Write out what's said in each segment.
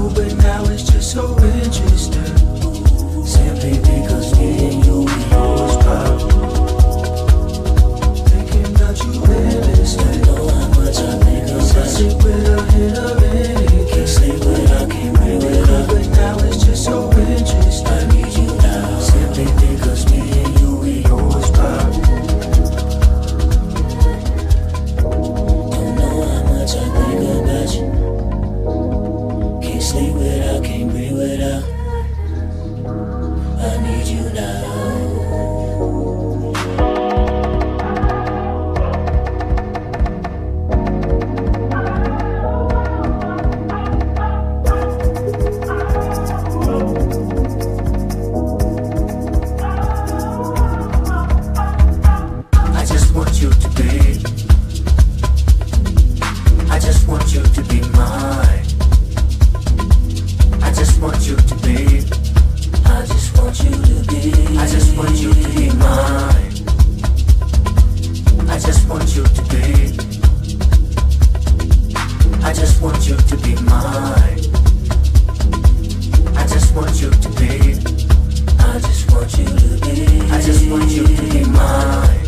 but now it's just so interesting. Simply because me and you, we always pop. Thinking about you endlessly. Know how much I think about you. Can't sleep with a hit of it. Can't sleep without, can't breathe without. But now it's just so interesting. I need you now. Simply because me and you, we always pop. Don't know how much I think about you. Can't sleep without, can't breathe without. I need you now. I just want you to be. I just want you to be mine. I just want you to be. I just want you to be. I just want you to be mine. I just want you to be. I just want you to be mine. I just want you to be. I just want you to be. I just want you to be mine.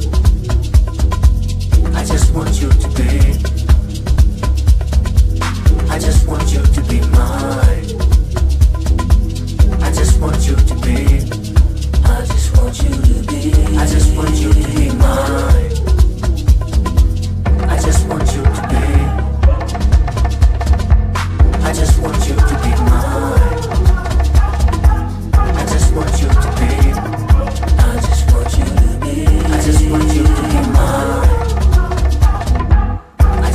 I just want you to be. I just want you to be mine. I just want you to be. I just want you to be. I just want you to be mine. I just want you to be. I just want you to be mine. I just want you to be. I just want you to be. I just want you to be mine. I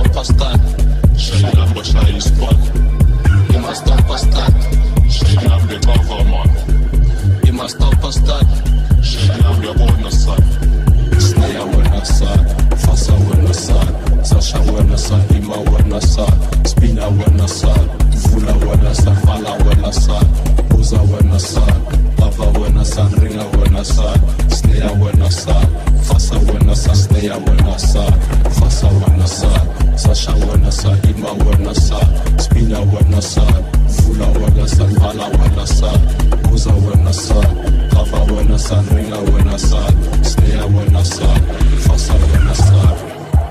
stop us that. Shine and go shy spot. You must stop us that. Shine and the government. You must stop us that. Shine and the bonus son. Snare when I sad, Fasa when I sad, Sasha when I sad, Ima when I sad, Spina when I sad, Fula when I sad, Fala when I sad, Boza when I sad, Lava when I sad, Ringa when I sad, Snare when I sad, Fasa when I sad, Snare when I sad, Fasa when I sad, Sasha when I sad, Ima when I sad, Spina when I sad, Fula when I sad, Fala when I sad, Boza when I sad, Lava when I sad, Ringa when I sad, Snare when I sad, Fasa when I sad.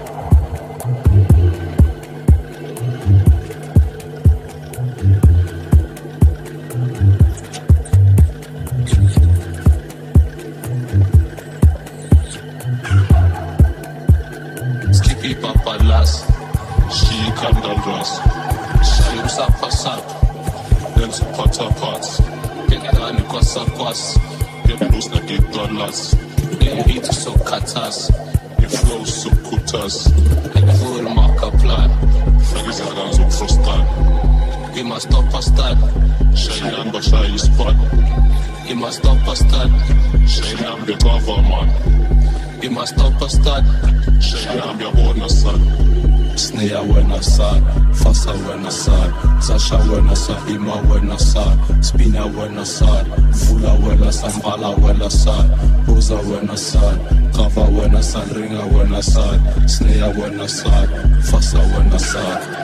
Skippy Papa Las, she Kandalas, Shayim Sapasap, then to Patapas, get down the Kosapas, get loose like $8. Eat so katas, the flow so kutas, and the full marker plan. Faggies are down so frosted. You must stop us that. Shine and go shy spot. You must stop us that. Shine and the government. You must stop us that. Shine and your bonus son. Snare when I sad, Fasa when I sad, Sasha when I sad, Ima when I sad, Spina when I sad, Fula when I sad, Bala when I sad, Boza when I sad, Kava when I sad, Ringa when I sad, Snare when I sad, Fasa when I sad.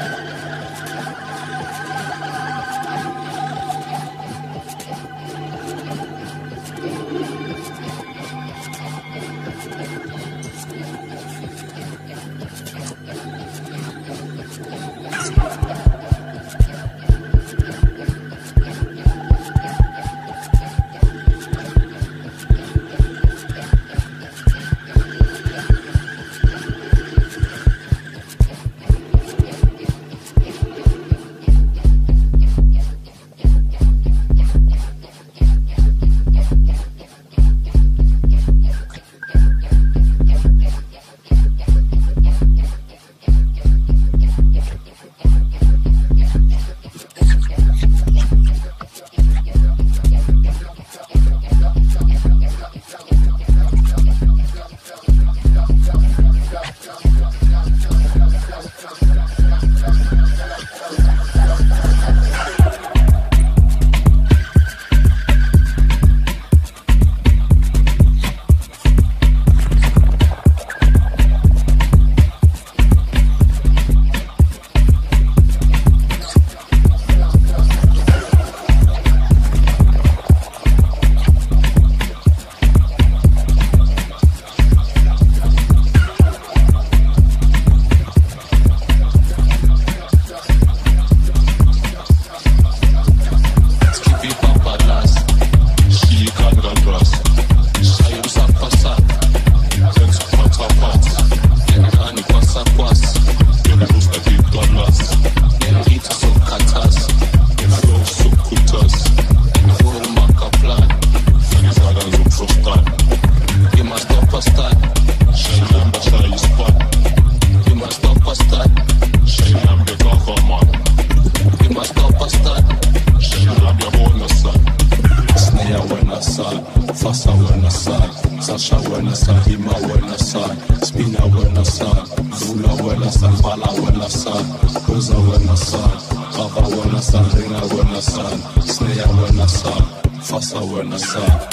Fasa when I sad.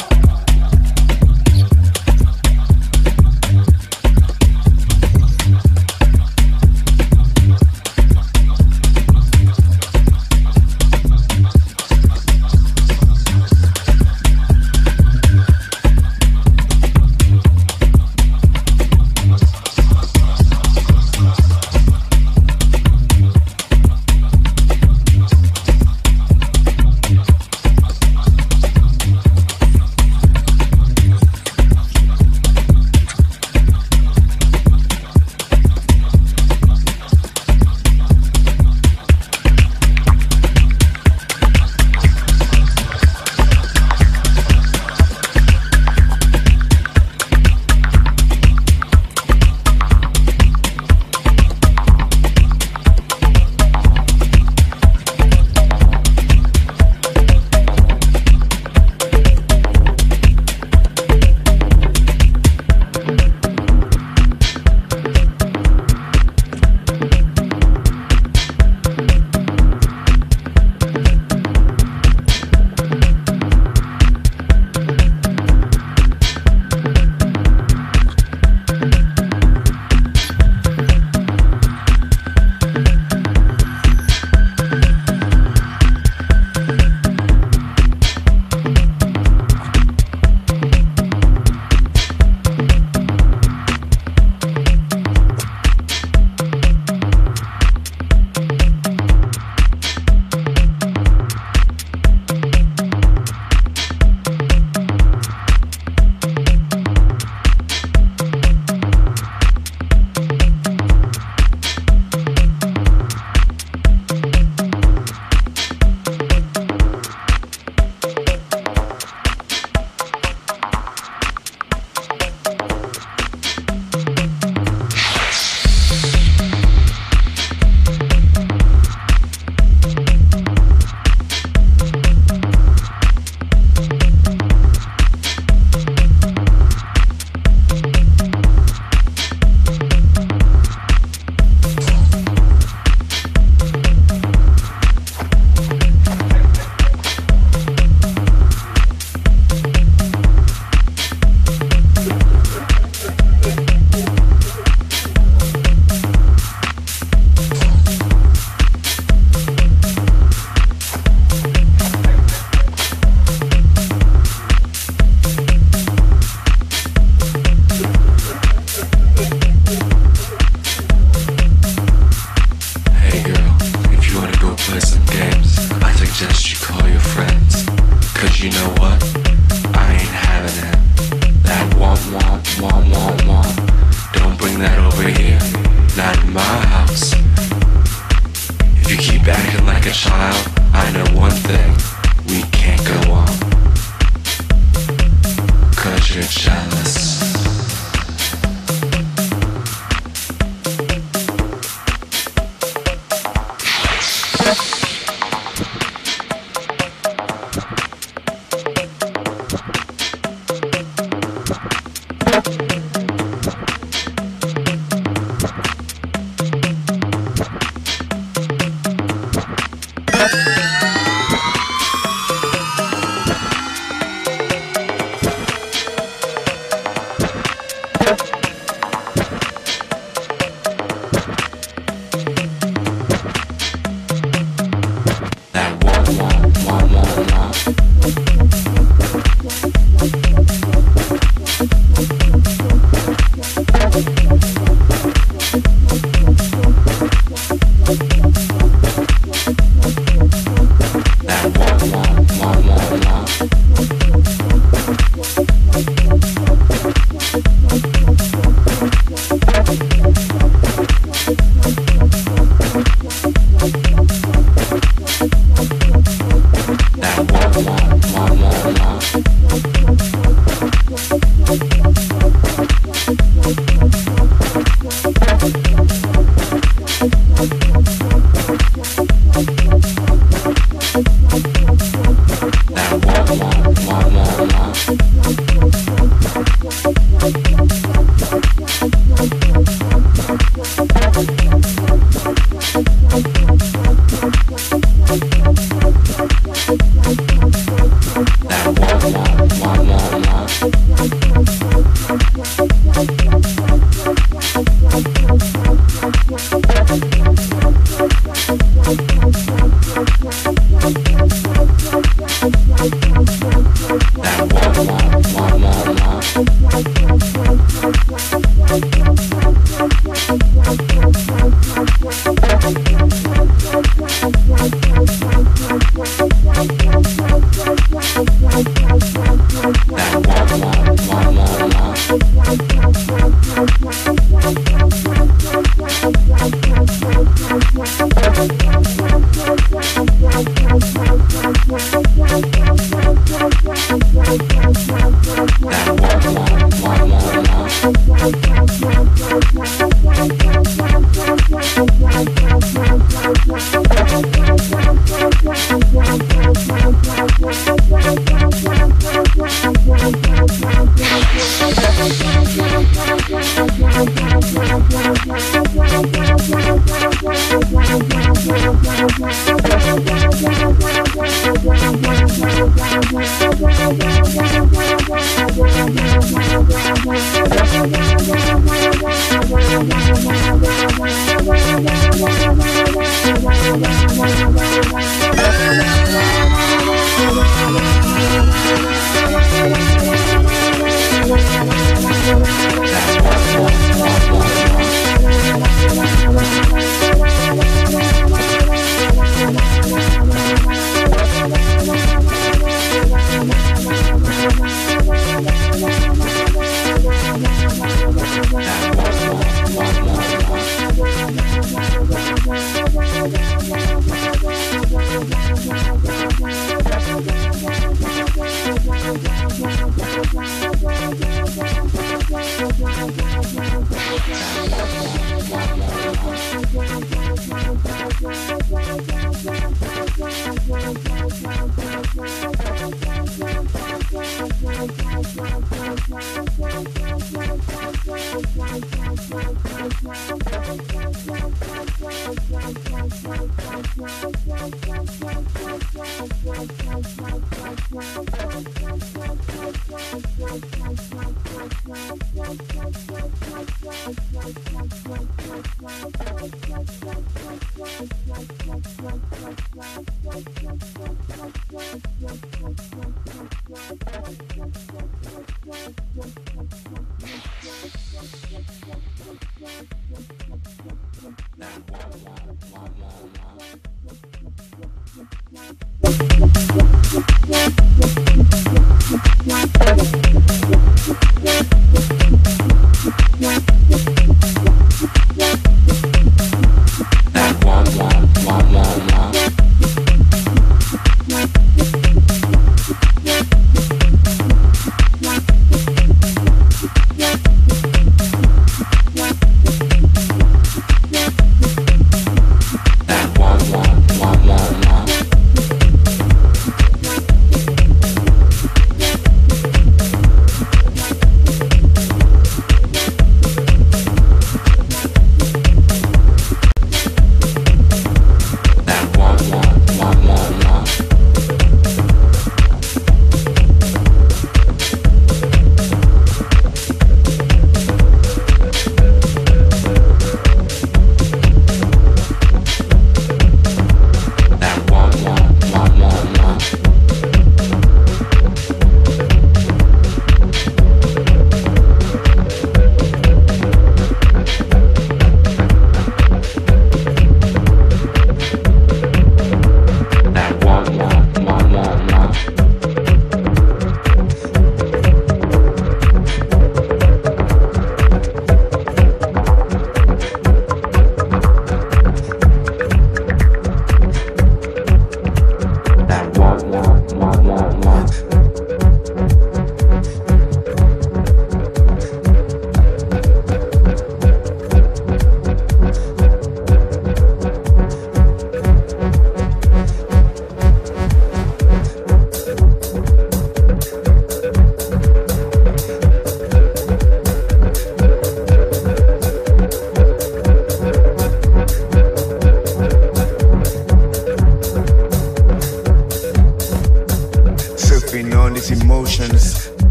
these emotions.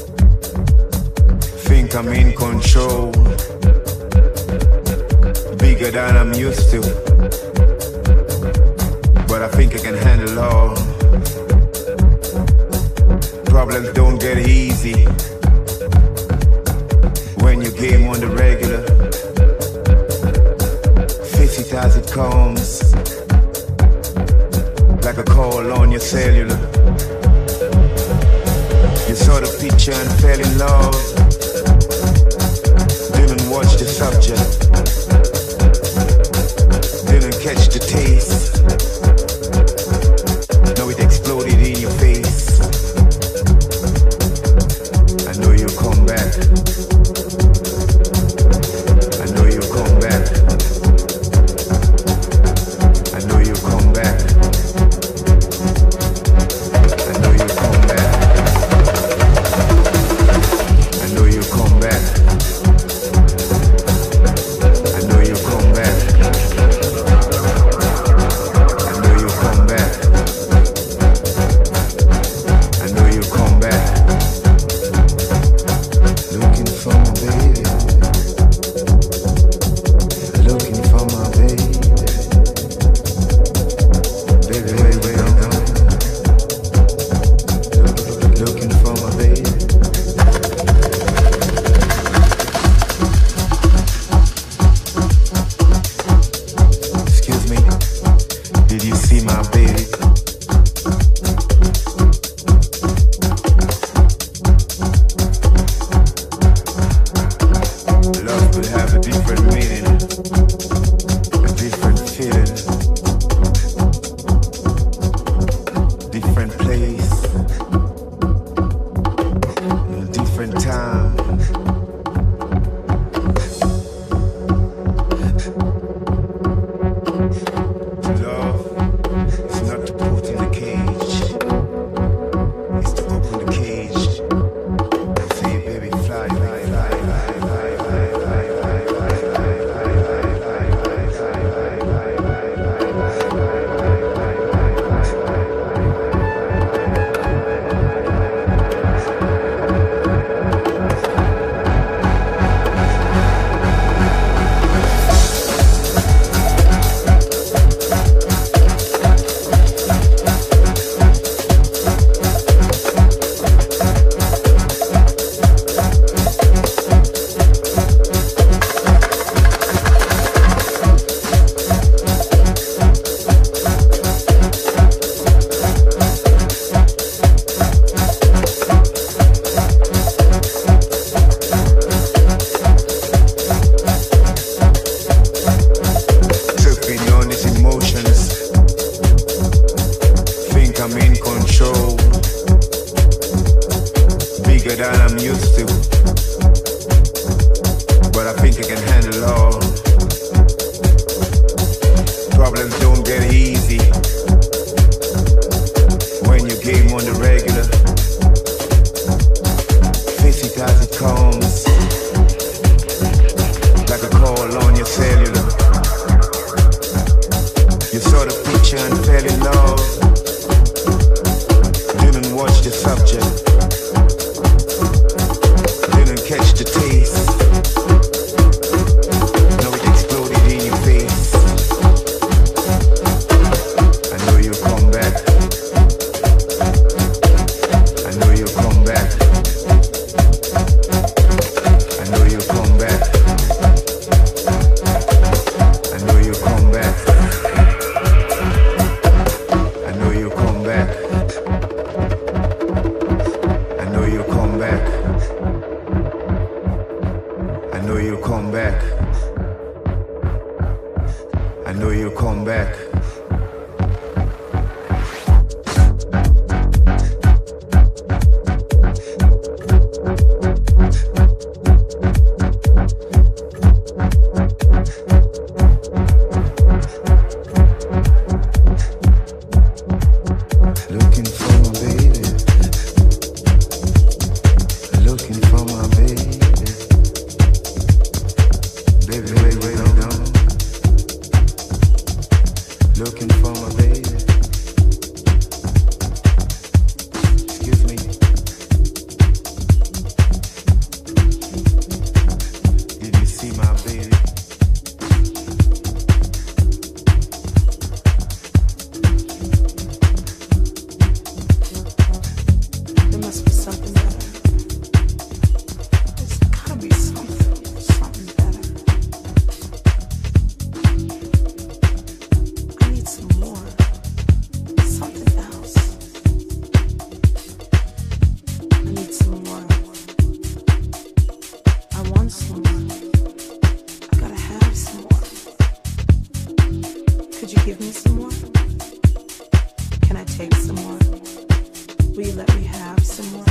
Think I'm in control, bigger than I'm used to, but I think I can handle all. Problems don't get easy when you game on the regular. Face it as it comes, like a call on your cellular. You saw the picture and fell in love, didn't watch the subject, didn't catch the taste. Now it exploded in your face. I know you'll come back. I know you'll come back. I know you'll come back. I know you'll come back. I know you'll come back. I know you'll come back. I know you'll come back. I know you'll come back. Looking for my baby. Looking for my baby. Baby, wait, no. Looking for my baby. Excuse me, did you see my baby? Love will have a different meaning, a different feeling, different place, a different time. Love is not to put in the cage, it's to open the cage. Say, baby, fly, fly, fly, fly, fly, fly, fly, fly, fly, Surfing on these emotions, think I'm in control, bigger than I'm used to, but I think I can handle all. Problems don't get easy when you game on the regular. Face it as it comes, like a call on your cellular. You saw the picture and fell in love, didn't watch the subject, didn't catch the taste. Now it exploded in your face. I know you'll come back. I know you'll come back. I know you'll come back. I know you'll come back. I know you'll come back. I know you'll come back. I know you'll come back. I know you'll come back. Looking for my baby. Looking for my baby. Baby, wait, no. Looking for my baby. Excuse me, you give me some more? Can I take some more? Will you let me have some more?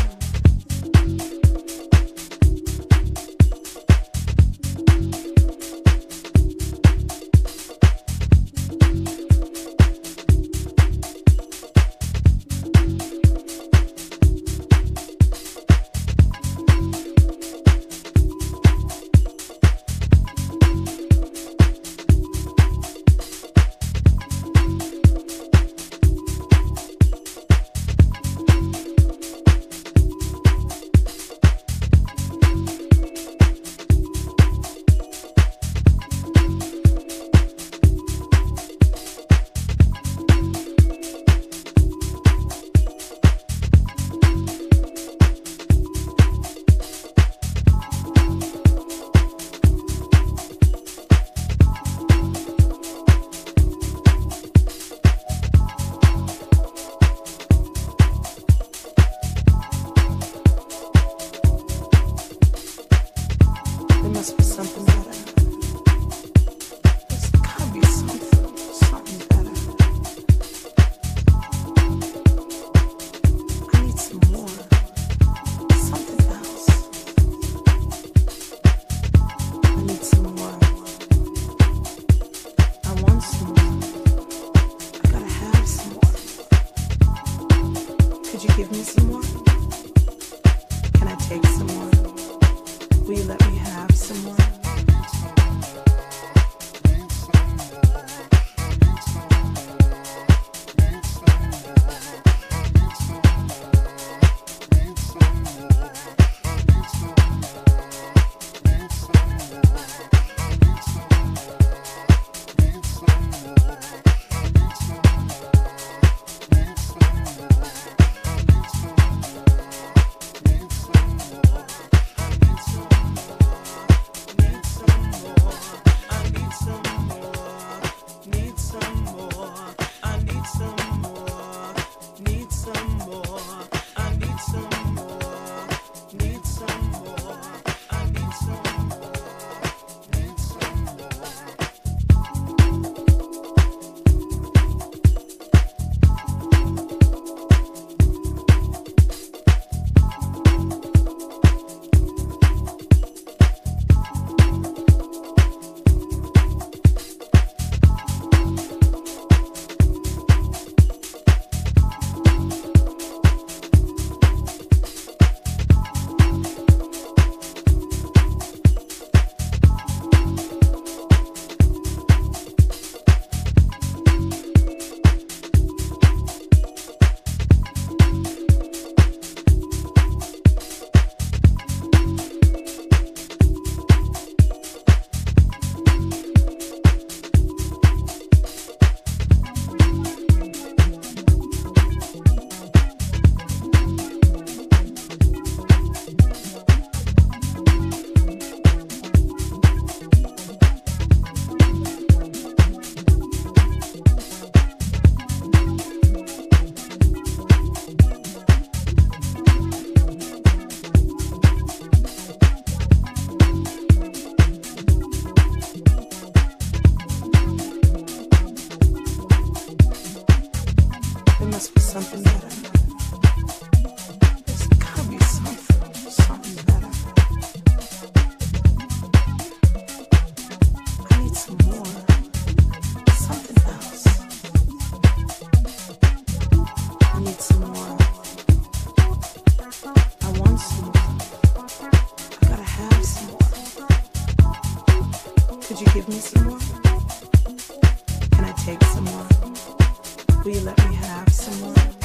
Could you give me some more? Can I take some more? Will you let me have some more?